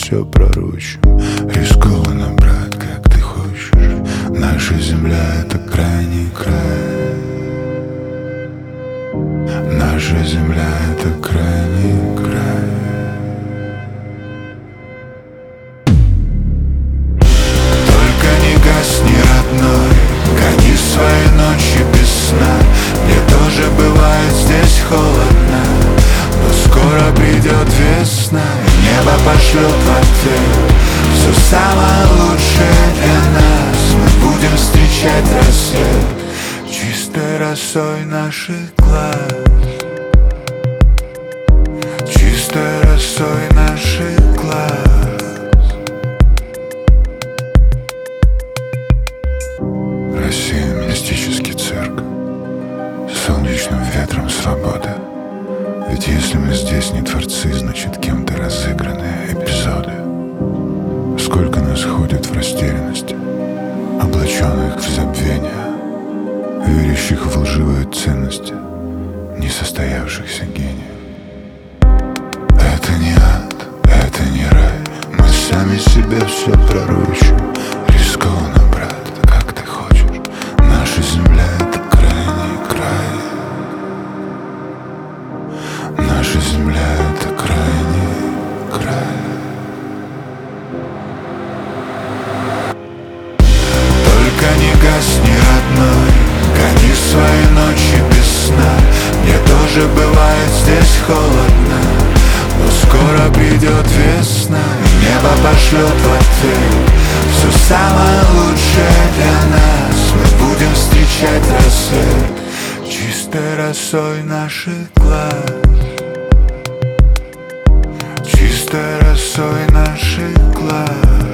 все пророчим. Рискованно, брат, как ты хочешь. Наша земля — это крайний край. Наша земля — это крайний край. Только не гасни, родной, гони свои ночи без сна. Мне тоже бывает здесь холодно, но скоро придет весна, и небо пошлет в ответ все самое лучшее для нас. Мы будем встречать рассвет чистой росой наших глаз. Чистой росой наших глаз. Россия — мистический цирк, солнечным ветром свобода. Ведь если мы здесь не творцы, значит кем-то разыгранные эпизоды. Сколько нас ходит в растерянности, облаченных в забвение, верящих в лживые ценности несостоявшихся гениев. Это не ад, это не рай. Мы сами себе все пророчим. Рискованно, брат, как ты хочешь. Наша земля — это крайний край. Наша земля — это крайний край. Только не гасни, родной, гони свои ночи без сна. Мне тоже бывает здесь холодно, но скоро придет весна, и небо пошлет в ответ все самое лучшее для нас. Мы будем встречать рассвет чистой росой наших глаз. Чистой росой наших глаз.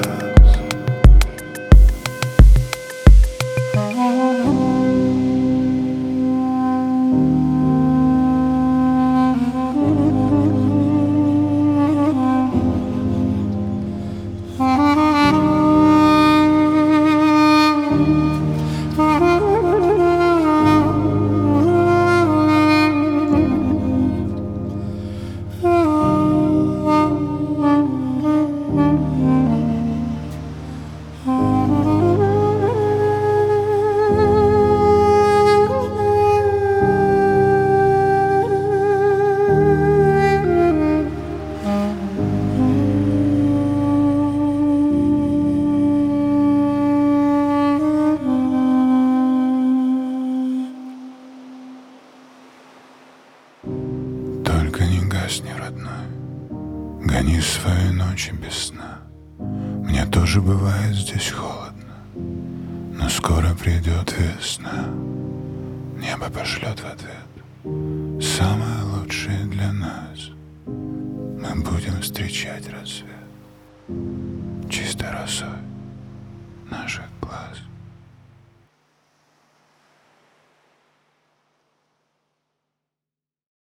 Только не гасни, родной, гони свои ночи без сна. Мне тоже бывает здесь холодно, но скоро придет весна. Небо пошлет в ответ самое лучшее для нас. Мы будем встречать рассвет чистой росой наших глаз.